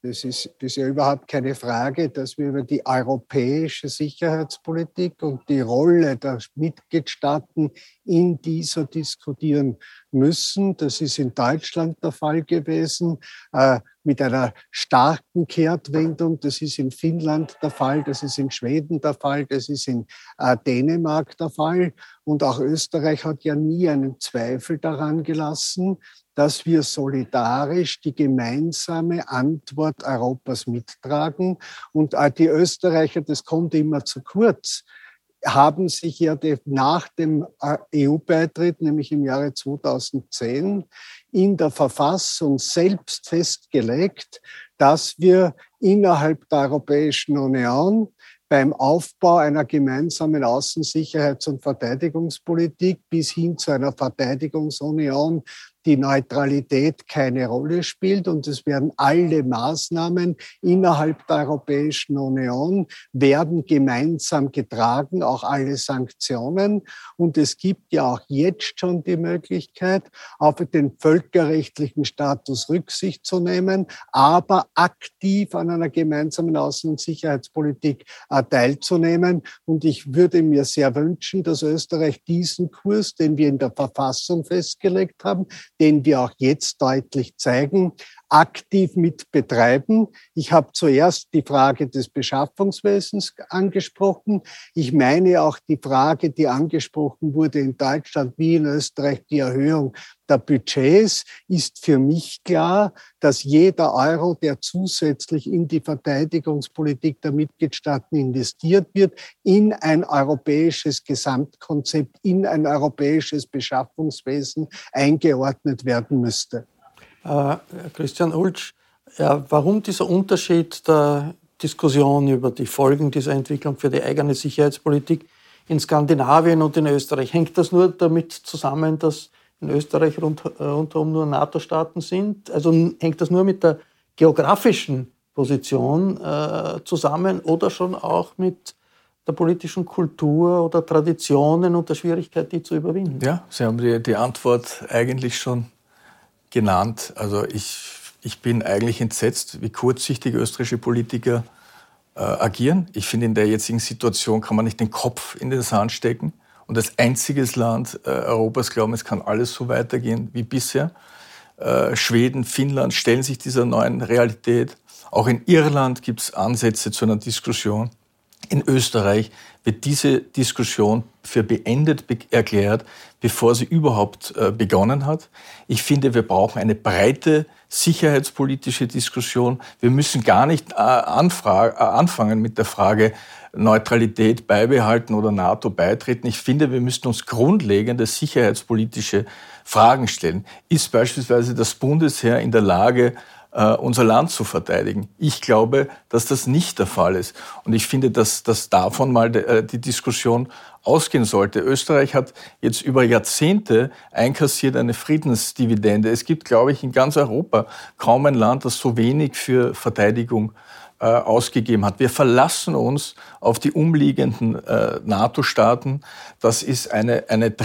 Das ist, das ist ja überhaupt keine Frage, dass wir über die europäische Sicherheitspolitik und die Rolle der Mitgliedstaaten in dieser diskutieren müssen. Das ist in Deutschland der Fall gewesen, äh, mit einer starken Kehrtwendung. Das ist in Finnland der Fall, das ist in Schweden der Fall, das ist in äh, Dänemark der Fall. Und auch Österreich hat ja nie einen Zweifel daran gelassen, dass wir solidarisch die gemeinsame Antwort Europas mittragen. Und auch die Österreicher, das kommt immer zu kurz, haben sich ja nach dem E U-Beitritt, nämlich im Jahre zweitausendzehn, in der Verfassung selbst festgelegt, dass wir innerhalb der Europäischen Union beim Aufbau einer gemeinsamen Außensicherheits- und Verteidigungspolitik bis hin zu einer Verteidigungsunion die Neutralität keine Rolle spielt und es werden alle Maßnahmen innerhalb der Europäischen Union werden gemeinsam getragen, auch alle Sanktionen. Und es gibt ja auch jetzt schon die Möglichkeit, auf den völkerrechtlichen Status Rücksicht zu nehmen, aber aktiv an einer gemeinsamen Außen- und Sicherheitspolitik teilzunehmen. Und ich würde mir sehr wünschen, dass Österreich diesen Kurs, den wir in der Verfassung festgelegt haben, den wir auch jetzt deutlich zeigen, aktiv mit betreiben. Ich habe zuerst die Frage des Beschaffungswesens angesprochen. Ich meine auch die Frage, die angesprochen wurde in Deutschland wie in Österreich, die Erhöhung der Budgets, ist für mich klar, dass jeder Euro, der zusätzlich in die Verteidigungspolitik der Mitgliedstaaten investiert wird, in ein europäisches Gesamtkonzept, in ein europäisches Beschaffungswesen eingeordnet werden müsste. Äh, Christian Ulsch, ja, warum dieser Unterschied der Diskussion über die Folgen dieser Entwicklung für die eigene Sicherheitspolitik in Skandinavien und in Österreich? Hängt das nur damit zusammen, dass in Österreich rund, äh, rundherum nur NATO-Staaten sind? Also hängt das nur mit der geografischen Position äh, zusammen oder schon auch mit der politischen Kultur oder Traditionen und der Schwierigkeit, die zu überwinden? Ja, Sie haben die, die Antwort eigentlich schon genannt. Also ich, ich bin eigentlich entsetzt, wie kurzsichtig österreichische Politiker äh, agieren. Ich finde, in der jetzigen Situation kann man nicht den Kopf in den Sand stecken und als einziges Land äh, Europas glauben, es kann alles so weitergehen wie bisher. Äh, Schweden, Finnland stellen sich dieser neuen Realität. Auch in Irland gibt es Ansätze zu einer Diskussion. In Österreich wird diese Diskussion für beendet be- erklärt, bevor sie überhaupt äh, begonnen hat. Ich finde, wir brauchen eine breite sicherheitspolitische Diskussion. Wir müssen gar nicht äh, anfra- äh, anfangen mit der Frage Neutralität beibehalten oder NATO beitreten. Ich finde, wir müssen uns grundlegende sicherheitspolitische Fragen stellen. Ist beispielsweise das Bundesheer in der Lage, unser Land zu verteidigen? Ich glaube, dass das nicht der Fall ist. Und ich finde, dass, dass davon mal de, die Diskussion ausgehen sollte. Österreich hat jetzt über Jahrzehnte einkassiert eine Friedensdividende. Es gibt, glaube ich, in ganz Europa kaum ein Land, das so wenig für Verteidigung äh, ausgegeben hat. Wir verlassen uns auf die umliegenden äh, NATO-Staaten. Das ist eine, eine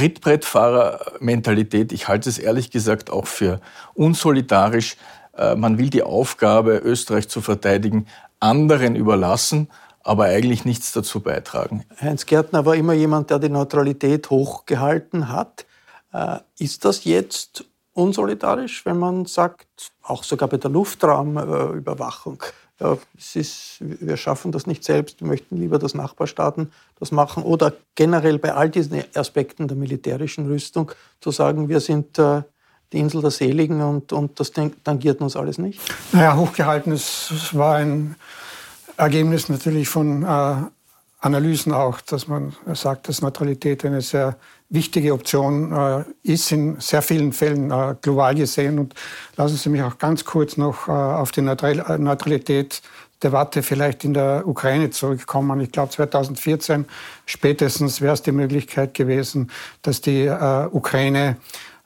Trittbrettfahrer-Mentalität. Ich halte es ehrlich gesagt auch für unsolidarisch. Man will die Aufgabe, Österreich zu verteidigen, anderen überlassen, aber eigentlich nichts dazu beitragen. Heinz Gärtner war immer jemand, der die Neutralität hochgehalten hat. Ist das jetzt unsolidarisch, wenn man sagt, auch sogar bei der Luftraumüberwachung, ja, es ist, wir schaffen das nicht selbst, wir möchten lieber, dass Nachbarstaaten das machen, oder generell bei all diesen Aspekten der militärischen Rüstung zu sagen, wir sind äh, die Insel der Seligen und, und das tangiert uns alles nicht? Naja, hochgehalten, es war ein Ergebnis natürlich von äh, Analysen auch, dass man sagt, dass Neutralität eine sehr wichtige Option äh, ist, in sehr vielen Fällen äh, global gesehen. Und lassen Sie mich auch ganz kurz noch äh, auf die Neutral- Neutralitätsdebatte vielleicht in der Ukraine zurückkommen. Ich glaube, zweitausendvierzehn spätestens wäre es die Möglichkeit gewesen, dass die äh, Ukraine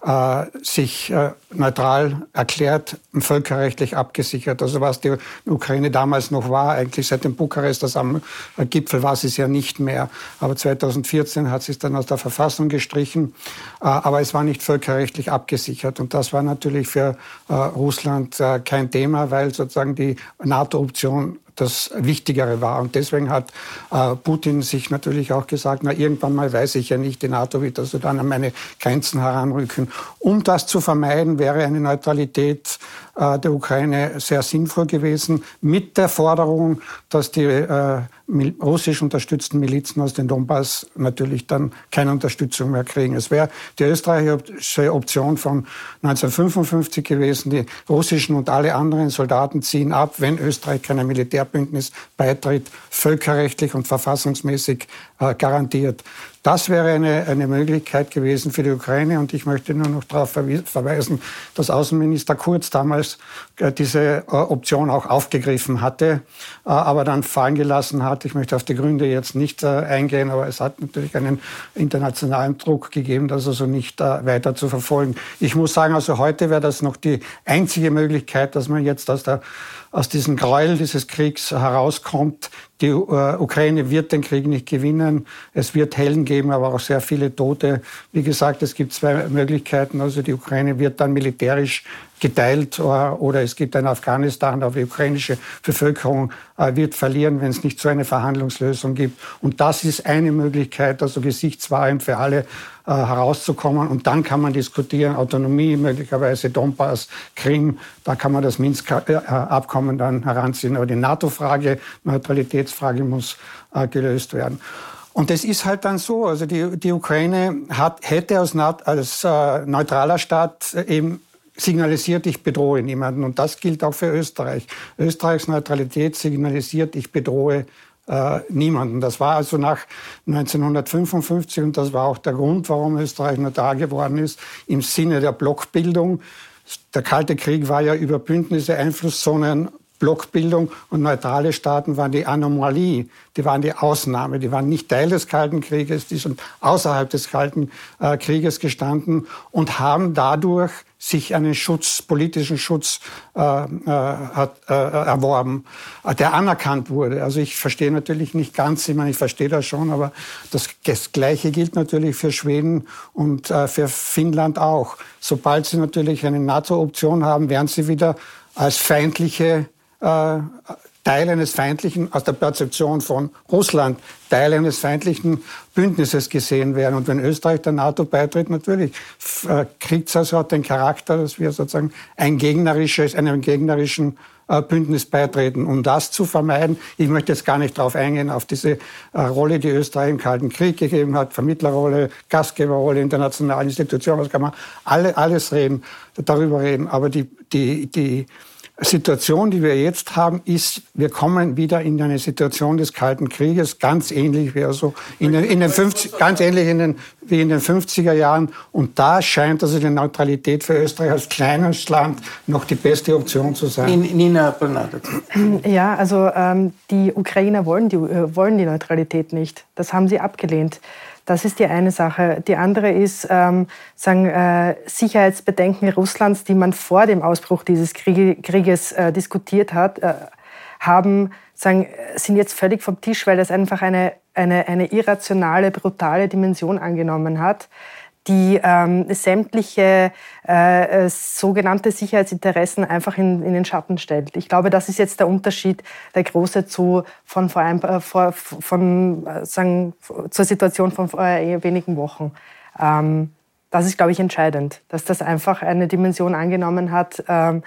äh, sich äh, neutral erklärt, völkerrechtlich abgesichert. Also was die Ukraine damals noch war, eigentlich seit dem Bukarester Gipfel war sie es ja nicht mehr. Aber zweitausendvierzehn hat sie es dann aus der Verfassung gestrichen. Äh, aber es war nicht völkerrechtlich abgesichert. Und das war natürlich für äh, Russland äh, kein Thema, weil sozusagen die NATO-Option das Wichtigere war. Und deswegen hat äh, Putin sich natürlich auch gesagt, na, irgendwann mal weiß ich ja nicht, die NATO wird also dann an meine Grenzen heranrücken. Um das zu vermeiden, wäre eine Neutralität äh, der Ukraine sehr sinnvoll gewesen, mit der Forderung, dass die äh, russisch unterstützten Milizen aus dem Donbass natürlich dann keine Unterstützung mehr kriegen. Es wäre die österreichische Option von neunzehnhundertfünfundfünfzig gewesen, die russischen und alle anderen Soldaten ziehen ab, wenn Österreich keinem Militärbündnis beitritt, völkerrechtlich und verfassungsmäßig äh, garantiert. Das wäre eine, eine Möglichkeit gewesen für die Ukraine. Und ich möchte nur noch darauf verweisen, dass Außenminister Kurz damals äh, diese äh, Option auch aufgegriffen hatte, äh, aber dann fallen gelassen hat. Ich möchte auf die Gründe jetzt nicht äh, eingehen, aber es hat natürlich einen internationalen Druck gegeben, das also nicht äh, weiter zu verfolgen. Ich muss sagen, also heute wäre das noch die einzige Möglichkeit, dass man jetzt aus der aus diesem Gräuel dieses Kriegs herauskommt. Die äh, Ukraine wird den Krieg nicht gewinnen. Es wird Helden geben, aber auch sehr viele Tote. Wie gesagt, es gibt zwei Möglichkeiten. Also die Ukraine wird dann militärisch geteilt oder, oder es gibt ein Afghanistan, aber die ukrainische Bevölkerung äh, wird verlieren, wenn es nicht so eine Verhandlungslösung gibt. Und das ist eine Möglichkeit, also gesichtswahrend für alle äh, herauszukommen. Und dann kann man diskutieren, Autonomie, möglicherweise Donbass, Krim, da kann man das Minsk-Abkommen dann heranziehen. Aber die NATO-Frage, Neutralitätsfrage muss äh, gelöst werden. Und das ist halt dann so, also die, die Ukraine hat, hätte als, als äh, neutraler Staat eben signalisiert, ich bedrohe niemanden. Und das gilt auch für Österreich. Österreichs Neutralität signalisiert, ich bedrohe äh, niemanden. Das war also nach neunzehnhundertfünfundfünfzig und das war auch der Grund, warum Österreich neutral geworden ist, im Sinne der Blockbildung. Der Kalte Krieg war ja über Bündnisse, Einflusszonen, Blockbildung und neutrale Staaten waren die Anomalie, die waren die Ausnahme, die waren nicht Teil des Kalten Krieges, die sind außerhalb des Kalten äh, Krieges gestanden und haben dadurch sich einen Schutz, politischen Schutz äh, äh, hat, äh, erworben, äh, der anerkannt wurde. Also ich verstehe natürlich nicht ganz, ich meine, ich verstehe das schon, aber das, das Gleiche gilt natürlich für Schweden und äh, für Finnland auch. Sobald sie natürlich eine NATO-Option haben, werden sie wieder als feindliche Äh, Teil eines feindlichen, aus der Perzeption von Russland, Teil eines feindlichen Bündnisses gesehen werden. Und wenn Österreich der NATO beitritt, natürlich äh, kriegt es also den Charakter, dass wir sozusagen ein gegnerisches, einem gegnerischen äh, Bündnis beitreten. Um das zu vermeiden, ich möchte jetzt gar nicht darauf eingehen, auf diese äh, Rolle, die Österreich im Kalten Krieg gegeben hat, Vermittlerrolle, Gastgeberrolle, internationale Institutionen, das kann man alle, alles reden, darüber reden. Aber die, die, die Situation, die wir jetzt haben, ist, wir kommen wieder in eine Situation des Kalten Krieges, ganz ähnlich wie also in den, in den fünfzig, ganz ähnlich in den, wie in den fünfziger Jahren. Und da scheint also die Neutralität für Österreich als kleines Land noch die beste Option zu sein. Nina Bernadette. Ja, also ähm, die Ukrainer wollen die, äh, wollen die Neutralität nicht. Das haben sie abgelehnt. Das ist die eine Sache. Die andere ist, ähm, sagen, äh, Sicherheitsbedenken Russlands, die man vor dem Ausbruch dieses Kriege, Krieges äh, diskutiert hat, äh, haben, sagen, sind jetzt völlig vom Tisch, weil das einfach eine, eine, eine irrationale, brutale Dimension angenommen hat, die ähm, sämtliche äh, sogenannte Sicherheitsinteressen einfach in, in den Schatten stellt. Ich glaube, das ist jetzt der Unterschied, der große zu von vor ein, äh, vor, von, äh, sagen, zur Situation von vor äh, wenigen Wochen. Ähm, das ist, glaube ich, entscheidend, dass das einfach eine Dimension angenommen hat, ähm,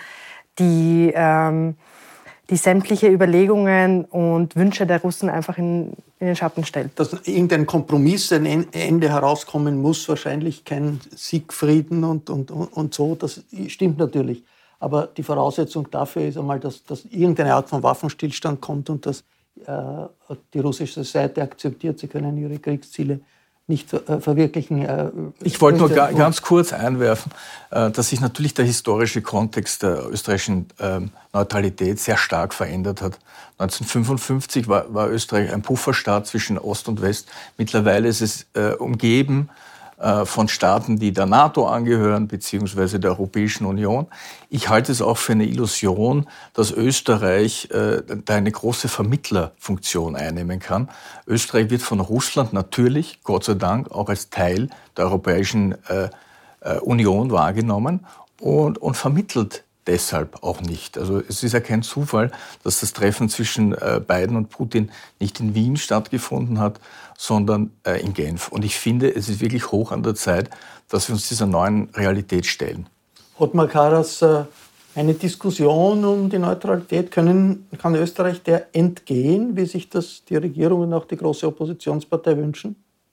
die ähm, die sämtliche Überlegungen und Wünsche der Russen einfach in, in den Schatten stellt. Dass irgendein Kompromiss, ein Ende herauskommen muss, wahrscheinlich kein Siegfrieden und, und, und so, das stimmt natürlich. Aber die Voraussetzung dafür ist einmal, dass, dass irgendeine Art von Waffenstillstand kommt und dass äh, die russische Seite akzeptiert, sie können ihre Kriegsziele nicht äh, verwirklichen. Äh, ich wollte nur ga, ganz kurz einwerfen, äh, dass sich natürlich der historische Kontext der österreichischen äh, Neutralität sehr stark verändert hat. neunzehnhundertfünfundfünfzig war, war Österreich ein Pufferstaat zwischen Ost und West. Mittlerweile ist es äh, umgeben äh, von Staaten, die der NATO angehören, beziehungsweise der Europäischen Union. Ich halte es auch für eine Illusion, dass Österreich äh, da eine große Vermittlerfunktion einnehmen kann. Österreich wird von Russland natürlich, Gott sei Dank, auch als Teil der Europäischen äh, äh, Union wahrgenommen und, und vermittelt deshalb auch nicht. Also es ist ja kein Zufall, dass das Treffen zwischen äh, Biden und Putin nicht in Wien stattgefunden hat, sondern äh, in Genf. Und ich finde, es ist wirklich hoch an der Zeit, dass wir uns dieser neuen Realität stellen. Ottmar Karas, äh, eine Diskussion um die Neutralität, können, kann Österreich der entgehen, wie sich das die Regierung und auch die große Oppositionspartei wünschen?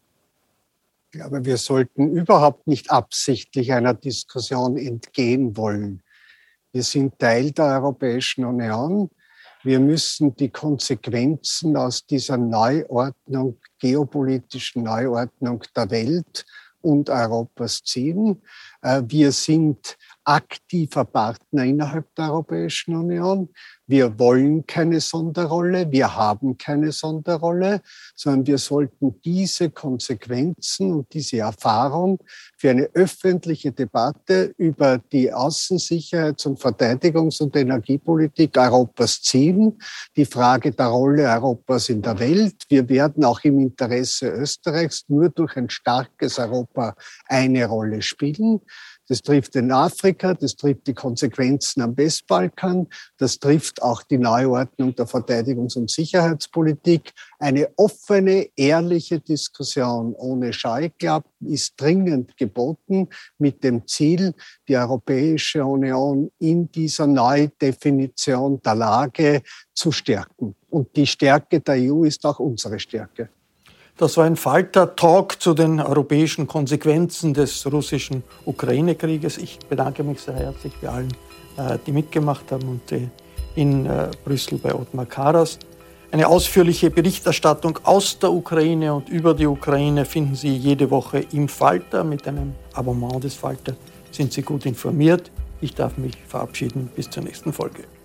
Ich glaube, wir sollten überhaupt nicht absichtlich einer Diskussion entgehen wollen. Wir sind Teil der Europäischen Union. Wir müssen die Konsequenzen aus dieser Neuordnung, geopolitischen Neuordnung der Welt und Europas ziehen. Wir sind aktiver Partner innerhalb der Europäischen Union. Wir wollen keine Sonderrolle, wir haben keine Sonderrolle, sondern wir sollten diese Konsequenzen und diese Erfahrung für eine öffentliche Debatte über die Außensicherheits- und Verteidigungs- und Energiepolitik Europas ziehen. Die Frage der Rolle Europas in der Welt. Wir werden auch im Interesse Österreichs nur durch ein starkes Europa eine Rolle spielen. Das trifft in Afrika, das trifft die Konsequenzen am Westbalkan, das trifft auch die Neuordnung der Verteidigungs- und Sicherheitspolitik. Eine offene, ehrliche Diskussion ohne Scheuklappen ist dringend geboten mit dem Ziel, die Europäische Union in dieser Neudefinition der Lage zu stärken. Und die Stärke der E U ist auch unsere Stärke. Das war ein Falter-Talk zu den europäischen Konsequenzen des russischen Ukraine-Krieges. Ich bedanke mich sehr herzlich bei allen, die mitgemacht haben und in Brüssel bei Ottmar Karas. Eine ausführliche Berichterstattung aus der Ukraine und über die Ukraine finden Sie jede Woche im Falter. Mit einem Abonnement des Falter sind Sie gut informiert. Ich darf mich verabschieden. Bis zur nächsten Folge.